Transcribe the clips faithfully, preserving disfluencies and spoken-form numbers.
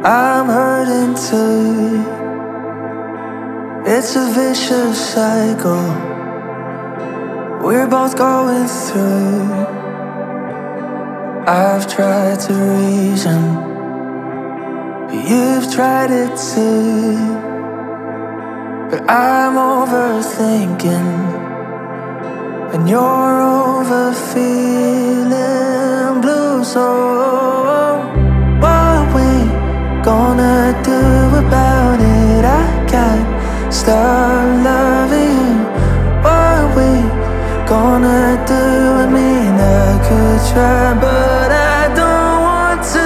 I'm hurting too. It's a vicious cycle we're both going through. I've tried to reason, but you've tried it too. But I'm overthinking, and you're over feeling blue. So what we gonna do about it? I can't stop loving you. What we gonna do? I mean, I could try, but I don't want to.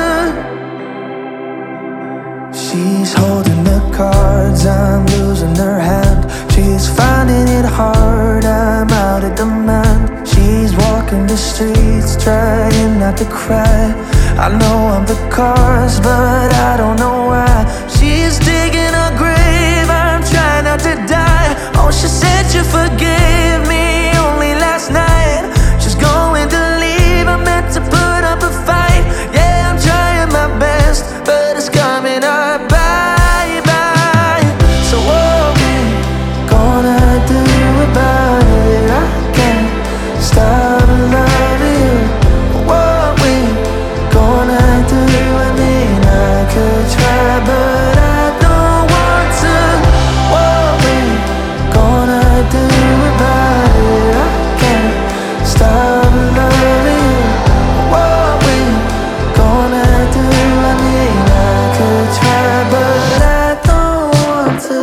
She's holding the cards, I'm losing her hand. She's finding it hard, I'm out of demand. She's walking the streets, trying not to cry. I know I'm the cause, but I don't know why. She's digging a grave, I'm trying not to die. Oh, she said you forgave me only last night. She's going to leave, I meant to put up a fight. Yeah, I'm trying my best, but it's coming up. Bye, bye. So what we gonna do about it? I can't stop loving you. What we gonna do? I mean, I could try, but I don't want to. What we gonna do about it? I can't stop loving you. What we gonna do? I mean, I could try, but I don't want to.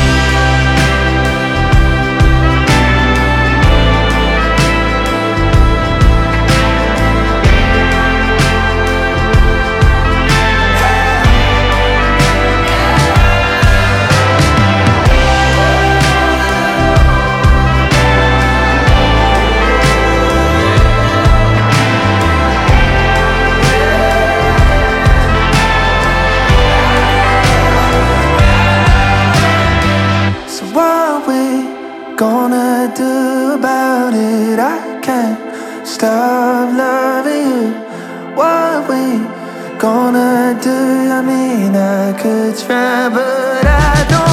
So what we gonna do about it? I can't stop loving you. What we gonna do? I mean, I could try, but I don't